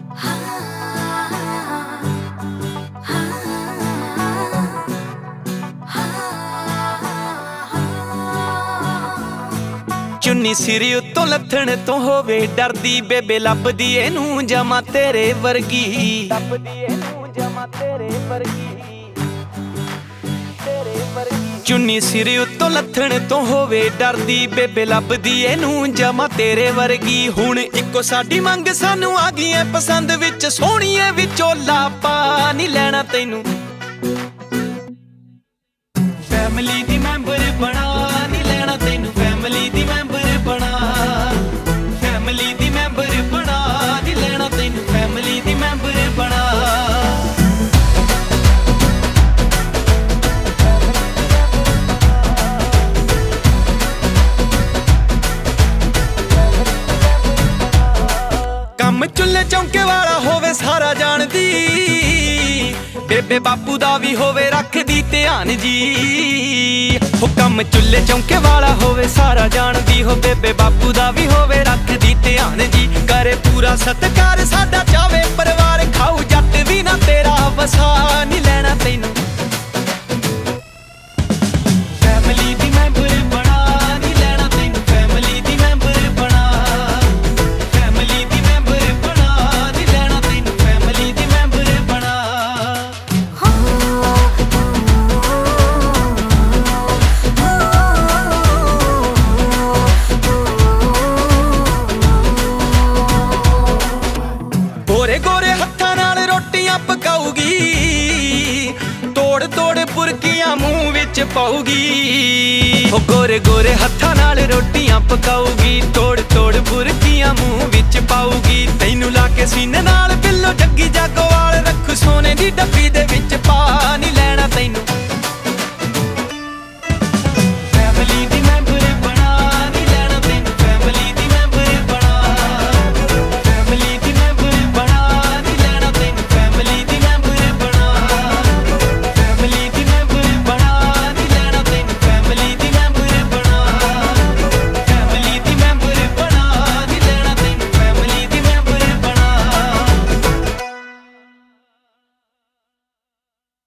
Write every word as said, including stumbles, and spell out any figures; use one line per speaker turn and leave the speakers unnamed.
चुन्नी सिर उत्तों लथण तो होवे डरदी बेबे लभदी एनू जमा तेरे वर्गी चुन्नी सिर उत्तों लथण तो होवे डरदी बेबे लभदी एनू जमा तेरे वर्गी। हुण इक्को साडी मंग सानू आ गई है पसंद विच सोहणीए विचोला पा नहीं लैणा तैनू फैमिली दी मैंबर बना नहीं लैणा तैनू फैमिली दी मैंबर बना फैमिली दी मैंबर बना नहीं लैणा तैनू फैमिली दी मैंबर बना। कम चुल्हे चौंके वाला होवे सारा जानदी बेबे बापू दा भी होवे रखदी ध्यान जी। हो कम चुल्हे चौंके वाला होवे सारा जानदी हो बेबे बापू दा भी होवे रखदी ध्यान जी। करे पूरा सत्कार साडा चावे परिवार खाऊ जट भी ना तेरा वसा नहीं लैणा तैनू फैमिली दी मैंबर बना नहीं लैणा तैनू फैमिली दी मैंबर बना फैमिली दी मैंबर बना नहीं लैणा तैनू फैमिली दी मैंबर बना। गोरे गोरे हत्थां नाल रोटियां पकाऊगी तोड़ तोड़ पुरकियां मूंह विच पाऊगी। ओ गोरे गोरे हत्थां नाल रोटियां पकाऊगी तोड़ तोड़ पुरकियां मूंह विच पाऊगी।